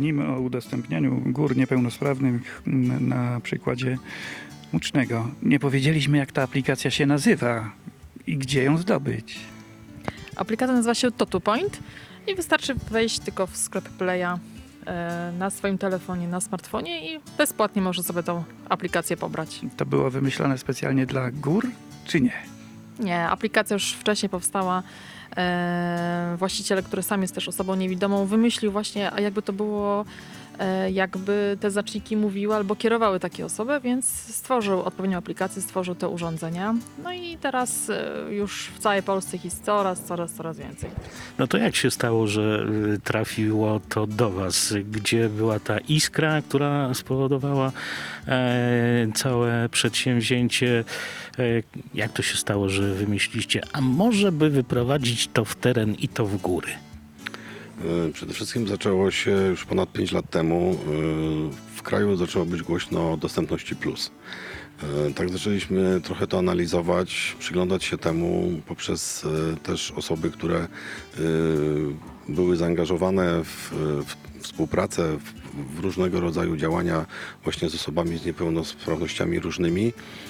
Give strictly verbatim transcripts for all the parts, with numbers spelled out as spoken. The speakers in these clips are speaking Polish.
Wspomnijmy o udostępnianiu gór niepełnosprawnych m, na przykładzie Łucznego. Nie powiedzieliśmy, jak ta aplikacja się nazywa i gdzie ją zdobyć. Aplikacja nazywa się TotuPoint i wystarczy wejść tylko w sklep Playa e, na swoim telefonie, na smartfonie i bezpłatnie może sobie tą aplikację pobrać. To było wymyślone specjalnie dla gór, czy nie? Nie, aplikacja już wcześniej powstała. E, właściciel, który sam jest też osobą niewidomą, wymyślił właśnie, a jakby to było, e, jakby te znaczniki mówiły albo kierowały takie osoby, więc stworzył odpowiednią aplikację, stworzył te urządzenia. No i teraz e, już w całej Polsce ich jest coraz, coraz, coraz więcej. No to jak się stało, że y, trafiło to do was? Gdzie była ta iskra, która spowodowała e, całe przedsięwzięcie? E, jak to się stało, że wymyśliliście, a może by wyprowadzić to w teren i to w góry? Przede wszystkim zaczęło się już ponad pięć lat temu. W kraju zaczęło być głośno o dostępności plus. Tak zaczęliśmy trochę to analizować, przyglądać się temu poprzez też osoby, które były zaangażowane w, w współpracę, w, w różnego rodzaju działania właśnie z osobami z niepełnosprawnościami różnymi.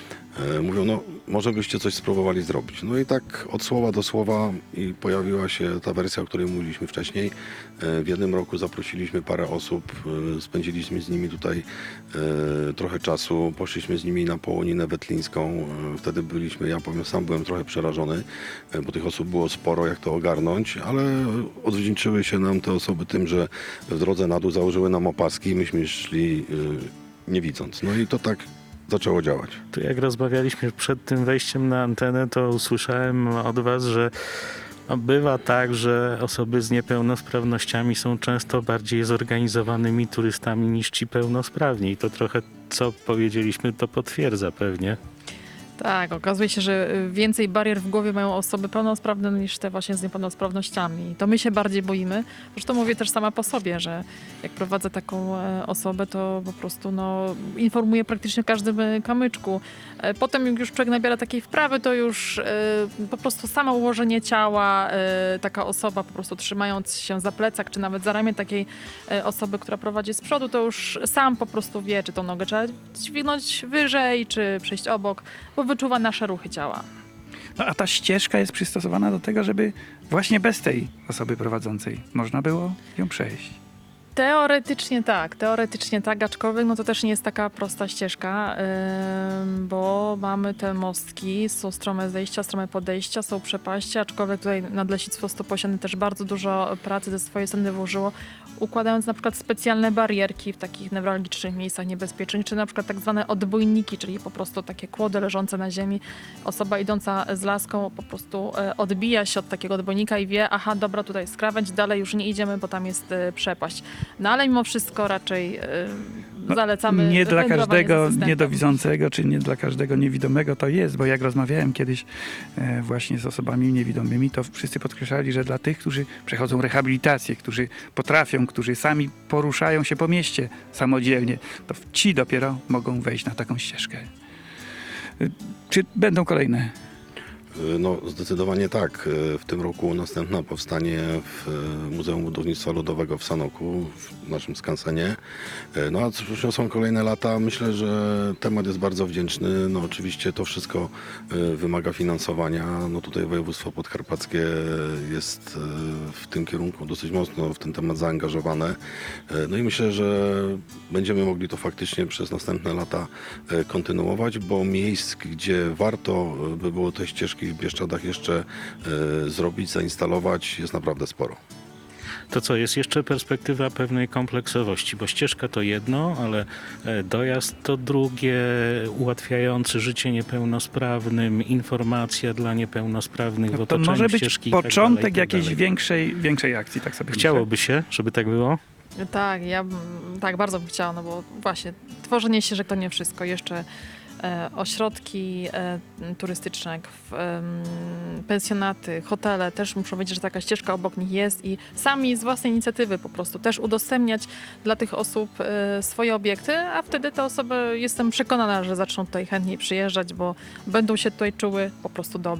Mówią, no może byście coś spróbowali zrobić. No i tak od słowa do słowa i pojawiła się ta wersja, o której mówiliśmy wcześniej. W jednym roku zaprosiliśmy parę osób, spędziliśmy z nimi tutaj trochę czasu, poszliśmy z nimi na Połoninę Wetlińską. Wtedy byliśmy, ja powiem, sam byłem trochę przerażony, bo tych osób było sporo, jak to ogarnąć, ale odwdzięczyły się nam te osoby tym, że w drodze na dół założyły nam opaski i myśmy szli nie widząc. No i to tak zaczęło działać. Tu jak rozmawialiśmy przed tym wejściem na antenę, to usłyszałem od was, że no, bywa tak, że osoby z niepełnosprawnościami są często bardziej zorganizowanymi turystami niż ci pełnosprawni. I to trochę, co powiedzieliśmy, to potwierdza pewnie. Tak, okazuje się, że więcej barier w głowie mają osoby pełnosprawne niż te właśnie z niepełnosprawnościami. I to my się bardziej boimy. Zresztą mówię też sama po sobie, że jak prowadzę taką e, osobę, to po prostu no, informuję praktycznie o każdym e, kamyczku. E, Potem jak już człowiek nabiera takiej wprawy, to już e, po prostu samo ułożenie ciała, e, taka osoba po prostu trzymając się za plecak, czy nawet za ramię takiej e, osoby, która prowadzi z przodu, to już sam po prostu wie, czy tą nogę trzeba dźwignąć wyżej, czy przejść obok, bo wyczuwa nasze ruchy ciała. No, a ta ścieżka jest przystosowana do tego, żeby właśnie bez tej osoby prowadzącej można było ją przejść. Teoretycznie tak, teoretycznie tak, aczkolwiek no to też nie jest taka prosta ścieżka, ym, bo mamy te mostki, są strome zejścia, strome podejścia, są przepaście, aczkolwiek tutaj Nadleśnictwo Stoposiany też bardzo dużo pracy ze swojej strony włożyło, układając na przykład specjalne barierki w takich newralgicznych miejscach niebezpiecznych, czy na przykład tak zwane odbójniki, czyli po prostu takie kłody leżące na ziemi. Osoba idąca z laską po prostu e, odbija się od takiego odbójnika i wie, aha, dobra, tutaj jest krawędź, dalej już nie idziemy, bo tam jest e, przepaść. No ale mimo wszystko raczej e, No, zalecamy nie dla wędrowanie z każdego asystentem. niedowidzącego, czy nie dla każdego niewidomego to jest, bo jak rozmawiałem kiedyś e, właśnie z osobami niewidomymi, to wszyscy podkreślali, że dla tych, którzy przechodzą rehabilitację, którzy potrafią, którzy sami poruszają się po mieście samodzielnie, to ci dopiero mogą wejść na taką ścieżkę. E, Czy będą kolejne? No zdecydowanie tak. W tym roku następna powstanie w Muzeum Budownictwa Ludowego w Sanoku, w naszym skansenie. No a co przyniosą kolejne lata? Myślę, że temat jest bardzo wdzięczny. No oczywiście to wszystko wymaga finansowania. No tutaj województwo podkarpackie jest w tym kierunku dosyć mocno w ten temat zaangażowane. No i myślę, że będziemy mogli to faktycznie przez następne lata kontynuować, bo miejsc, gdzie warto by było te ścieżki w Bieszczadach jeszcze e, zrobić, zainstalować, jest naprawdę sporo. To co, jest jeszcze perspektywa pewnej kompleksowości, bo ścieżka to jedno, ale e, dojazd to drugie, ułatwiający życie niepełnosprawnym, informacja dla niepełnosprawnych w To otoczeniu może być ścieżki i tak początek dalej, i tak jakiejś dalej. większej, większej akcji, tak sobie myślę. Chciałoby się, żeby tak było? Tak, ja bym- tak bardzo bym chciała, no bo właśnie tworzenie ścieżek to nie wszystko. Jeszcze e, ośrodki e, turystyczne, jak w, em, pensjonaty, hotele też muszą wiedzieć, że taka ścieżka obok nich jest i sami z własnej inicjatywy po prostu też udostępniać dla tych osób e, swoje obiekty, a wtedy te osoby, jestem przekonana, że zaczną tutaj chętniej przyjeżdżać, bo będą się tutaj czuły po prostu dobrze.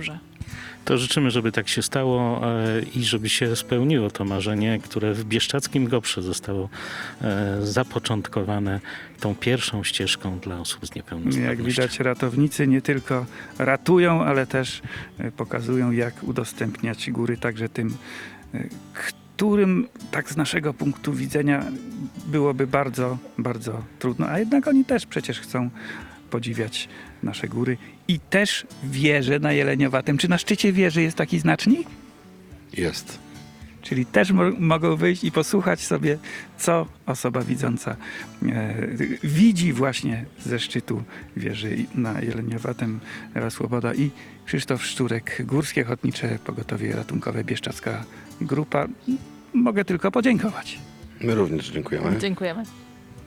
To życzymy, żeby tak się stało e, i żeby się spełniło to marzenie, które w Bieszczackim Goprze zostało e, zapoczątkowane tą pierwszą ścieżką dla osób z niepełnosprawnością. Jak widać, ratownicy nie tylko ratują, ale też e, pokazują, jak udostępniać góry także tym, e, którym tak z naszego punktu widzenia byłoby bardzo, bardzo trudno. A jednak oni też przecież chcą podziwiać nasze góry. I też wieże na Jeleniowatym. Czy na szczycie wieży jest taki znacznik? Jest. Czyli też mo- mogą wyjść i posłuchać sobie, co osoba widząca e, widzi właśnie ze szczytu wieży na Jeleniowatym. Ewa Swoboda i Krzysztof Szczurek, Górskie Ochotnicze Pogotowie Ratunkowe, Bieszczacka Grupa. Mogę tylko podziękować. My również dziękujemy. Dziękujemy.